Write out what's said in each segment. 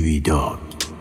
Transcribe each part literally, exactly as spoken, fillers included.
ویداد.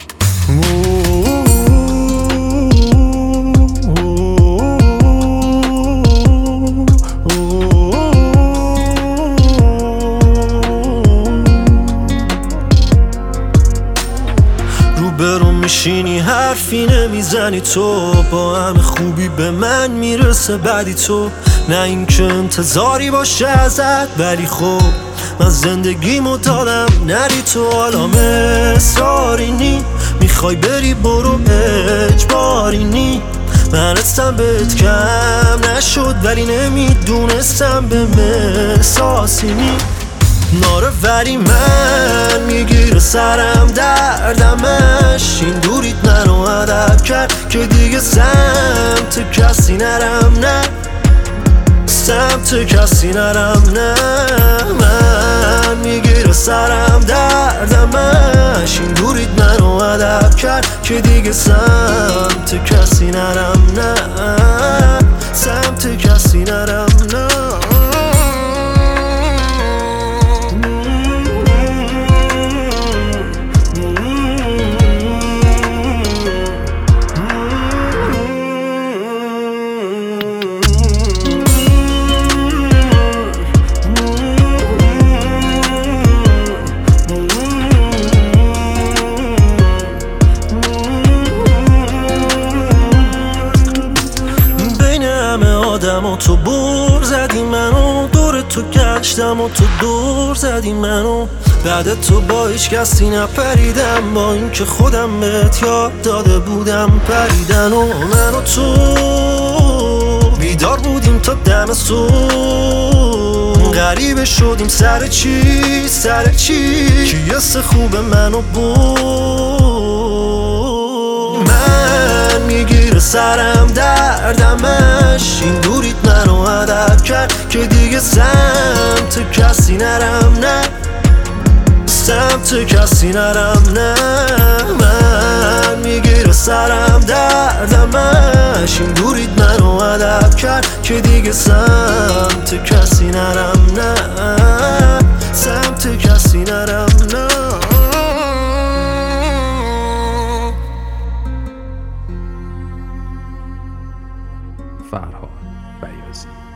روبرو میشینی حرفی نمیزنی، تو با همه خوبی به من میرسه بعدی تو. نه این که انتظاری باشه ازت، ولی خب من زندگیمو دادم نری تو. حالا مصراری نی، میخوای بری برو اجباری نی. من حسم بهت کم نشد ولی نمیدونستم به احساسی نی. ناره ولی من میگیره سرم دردمش، این دوریت منو هدف کرد که دیگه سمت کسی نرم. نه سمت کسی نرم، نه من میگیره سرم دردمش، این دوریت منو هدف کرد که دیگه سمت کسی نرم. نه سمت کسی نرم، نه. آدم و تو بر زدی منو، دور تو گشتم و تو دور زدی منو. بعد تو با هیچ کسی نپریدم، با این که خودم بهت یاد داده بودم پریدن. و من و تو بیدار بودیم تا دم صبح، غریبه شدیم سر چی سر چی که یست خوب منو بود. من میگیره سرم دردمش، این دوریت منو هدف کرد که دیگه سمت کسی نرم. نه سمت کسی نرم، نه من میگیره سرم دردمش، این دوریت منو هدف کرد که دیگه سمت کسی نرم. نه سمت کسی نرم، نه. فرهاد بیاضی.